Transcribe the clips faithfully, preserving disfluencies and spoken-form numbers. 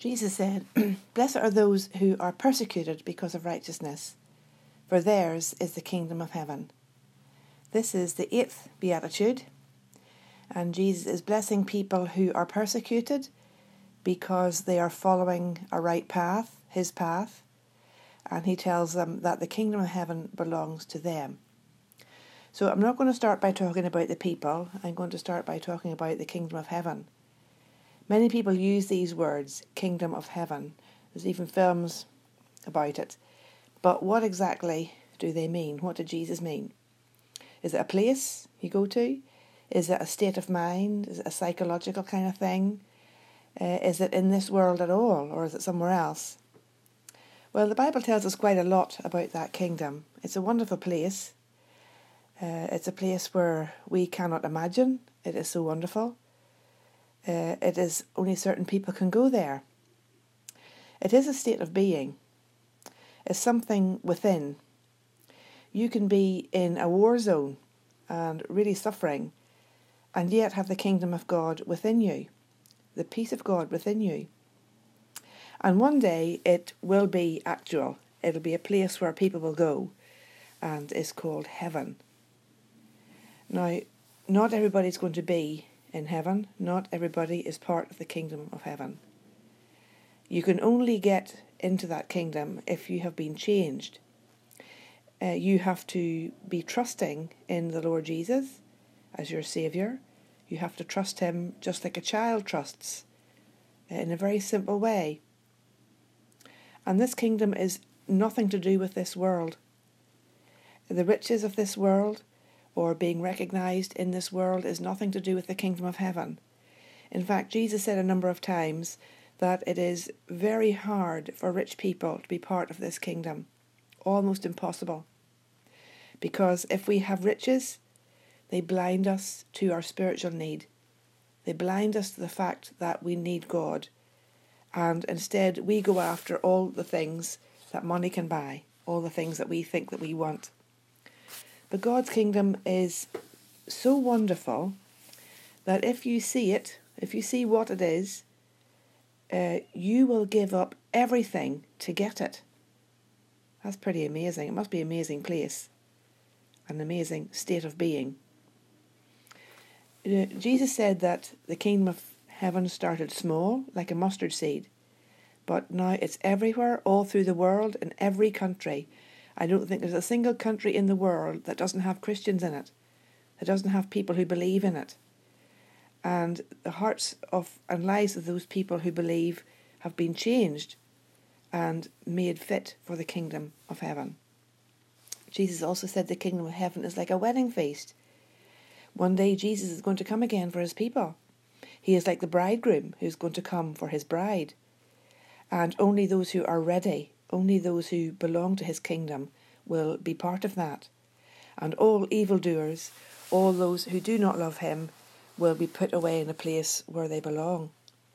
Jesus said, "Blessed are those who are persecuted because of righteousness, for theirs is the kingdom of heaven." This is the eighth beatitude, and Jesus is blessing people who are persecuted because they are following a right path, his path, and he tells them that the kingdom of heaven belongs to them. So I'm not going to start by talking about the people. I'm going to start by talking about the kingdom of heaven. Many people use these words, kingdom of heaven. There's even films about it. But what exactly do they mean? What did Jesus mean? Is it a place you go to? Is it a state of mind? Is it a psychological kind of thing? Uh, is it in this world at all, or is it somewhere else? Well, the Bible tells us quite a lot about that kingdom. It's a wonderful place. Uh, it's a place where we cannot imagine. It is so wonderful. Uh, it is only certain people can go there. It is a state of being. It's something within. You can be in a war zone and really suffering, and yet have the kingdom of God within you, the peace of God within you. And one day it will be actual. It'll be a place where people will go, and it's called heaven. Now, not everybody's going to be in heaven. Not everybody is part of the kingdom of heaven. You can only get into that kingdom if you have been changed. Uh, you have to be trusting in the Lord Jesus as your Saviour. You have to trust him just like a child trusts, uh, in a very simple way. And this kingdom is nothing to do with this world. The riches of this world, or being recognised in this world, is nothing to do with the kingdom of heaven. In fact, Jesus said a number of times that it is very hard for rich people to be part of this kingdom. Almost impossible. Because if we have riches, they blind us to our spiritual need. They blind us to the fact that we need God. And instead we go after all the things that money can buy, all the things that we think that we want. But God's kingdom is so wonderful that if you see it, if you see what it is, uh, you will give up everything to get it. That's pretty amazing. It must be an amazing place, an amazing state of being. Uh, Jesus said that the kingdom of heaven started small, like a mustard seed, but now it's everywhere, all through the world, in every country. I don't think there's a single country in the world that doesn't have Christians in it, that doesn't have people who believe in it. And the hearts of and lives of those people who believe have been changed and made fit for the kingdom of heaven. Jesus also said the kingdom of heaven is like a wedding feast. One day Jesus is going to come again for his people. He is like the bridegroom who's going to come for his bride. And only those who are ready, only those who belong to his kingdom will be part of that. And all evildoers, all those who do not love him, will be put away in a place where they belong.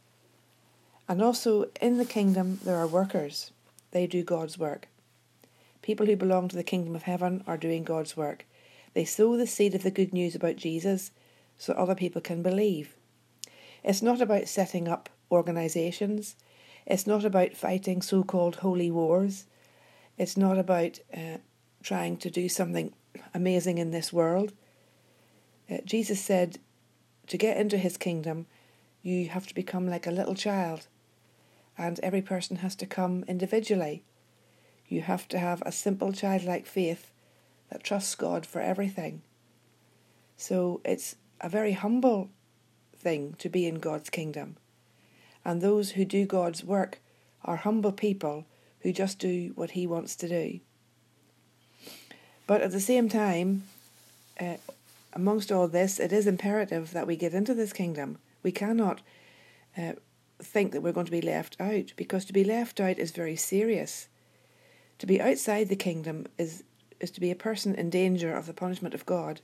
And also in the kingdom there are workers. They do God's work. People who belong to the kingdom of heaven are doing God's work. They sow the seed of the good news about Jesus so other people can believe. It's not about setting up organisations. It's not about fighting so-called holy wars. It's not about uh, trying to do something amazing in this world. Uh, Jesus said to get into his kingdom, you have to become like a little child, and every person has to come individually. You have to have a simple childlike faith that trusts God for everything. So it's a very humble thing to be in God's kingdom. And those who do God's work are humble people who just do what he wants to do. But at the same time, uh, amongst all this, it is imperative that we get into this kingdom. We cannot uh, think that we're going to be left out, because to be left out is very serious. To be outside the kingdom is, is to be a person in danger of the punishment of God.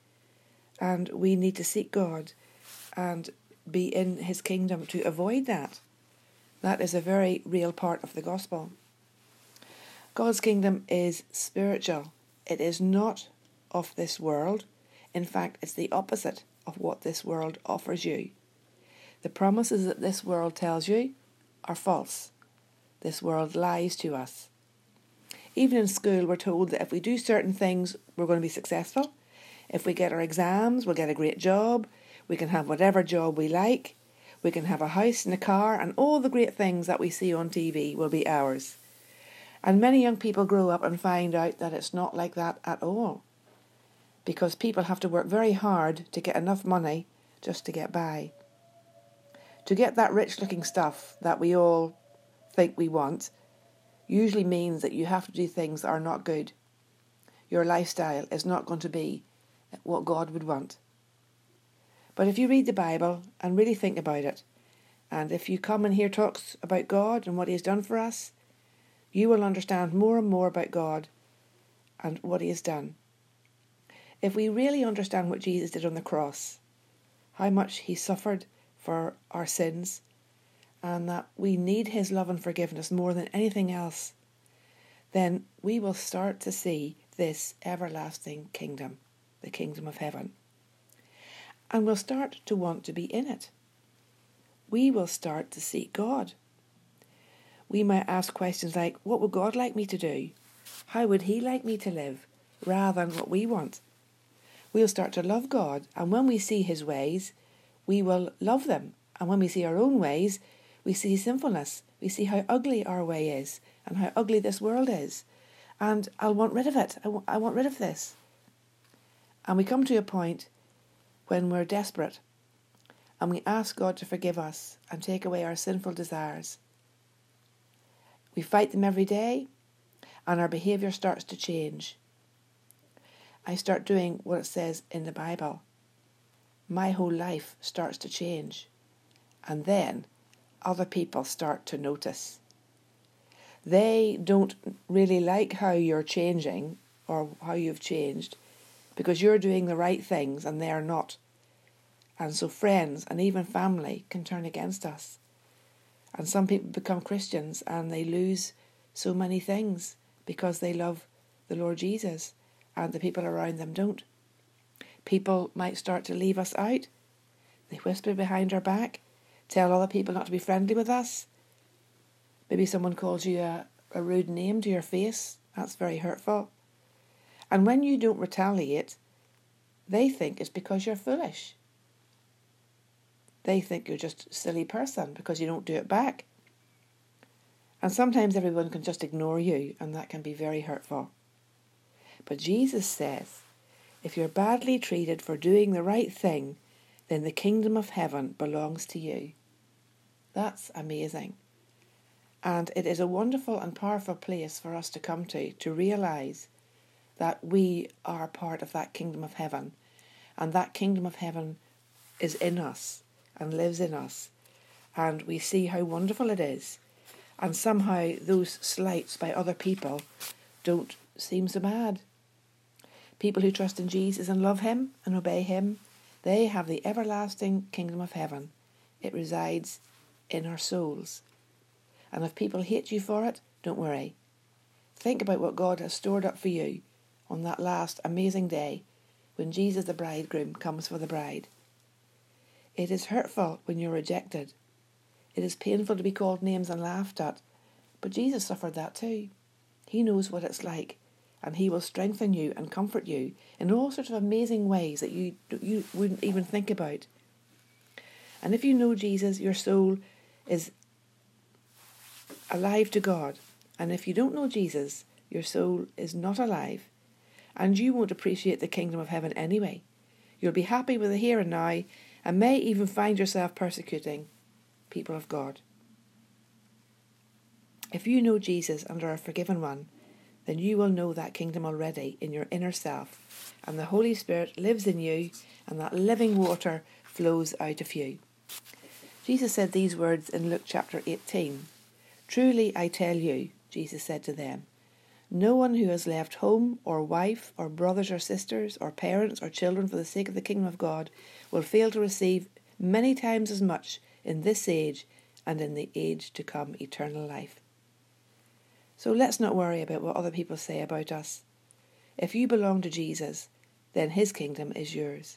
And we need to seek God and be in his kingdom to avoid that. That is a very real part of the gospel. God's kingdom is spiritual. It is not of this world. In fact, it's the opposite of what this world offers you. The promises that this world tells you are false. This world lies to us. Even in school, we're told that if we do certain things, we're going to be successful. If we get our exams, we'll get a great job. We can have whatever job we like. We can have a house and a car, and all the great things that we see on T V will be ours. And many young people grow up and find out that it's not like that at all, because people have to work very hard to get enough money just to get by. To get that rich-looking stuff that we all think we want usually means that you have to do things that are not good. Your lifestyle is not going to be what God would want. But if you read the Bible and really think about it, and if you come and hear talks about God and what He has done for us, you will understand more and more about God and what He has done. If we really understand what Jesus did on the cross, how much He suffered for our sins, and that we need His love and forgiveness more than anything else, then we will start to see this everlasting kingdom, the kingdom of heaven. And we'll start to want to be in it. We will start to seek God. We might ask questions like, what would God like me to do? How would He like me to live? Rather than what we want. We'll start to love God, and when we see His ways, we will love them. And when we see our own ways, we see sinfulness. We see how ugly our way is and how ugly this world is. And I'll want rid of it. I, w- I want rid of this. And we come to a point when we're desperate and we ask God to forgive us and take away our sinful desires. We fight them every day and our behaviour starts to change. I start doing what it says in the Bible. My whole life starts to change. And then other people start to notice. They don't really like how you're changing or how you've changed because you're doing the right things and they're not. And so friends and even family can turn against us. And some people become Christians and they lose so many things because they love the Lord Jesus and the people around them don't. People might start to leave us out. They whisper behind our back, tell other people not to be friendly with us. Maybe someone calls you a, a rude name to your face. That's very hurtful. And when you don't retaliate, they think it's because you're foolish. They think you're just a silly person because you don't do it back. And sometimes everyone can just ignore you, and that can be very hurtful. But Jesus says, if you're badly treated for doing the right thing, then the kingdom of heaven belongs to you. That's amazing. And it is a wonderful and powerful place for us to come to, to realise that we are part of that kingdom of heaven. And that kingdom of heaven is in us and lives in us. And we see how wonderful it is. And somehow those slights by other people don't seem so bad. People who trust in Jesus and love Him and obey Him, they have the everlasting kingdom of heaven. It resides in our souls. And if people hate you for it, don't worry. Think about what God has stored up for you on that last amazing day when Jesus the bridegroom comes for the bride. It is hurtful when you're rejected. It is painful to be called names and laughed at. But Jesus suffered that too. He knows what it's like. And He will strengthen you and comfort you in all sorts of amazing ways that you you wouldn't even think about. And if you know Jesus, your soul is alive to God. And if you don't know Jesus, your soul is not alive. And you won't appreciate the kingdom of heaven anyway. You'll be happy with the here and now and may even find yourself persecuting people of God. If you know Jesus and are a forgiven one, then you will know that kingdom already in your inner self, and the Holy Spirit lives in you, and that living water flows out of you. Jesus said these words in Luke chapter eighteen. Truly I tell you, Jesus said to them, no one who has left home or wife or brothers or sisters or parents or children for the sake of the kingdom of God will fail to receive many times as much in this age and in the age to come eternal life. So let's not worry about what other people say about us. If you belong to Jesus, then His kingdom is yours.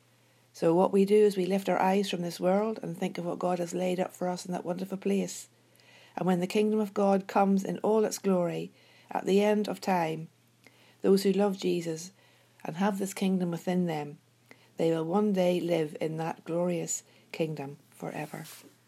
So what we do is we lift our eyes from this world and think of what God has laid up for us in that wonderful place. And when the kingdom of God comes in all its glory, at the end of time, those who love Jesus and have this kingdom within them, they will one day live in that glorious kingdom forever.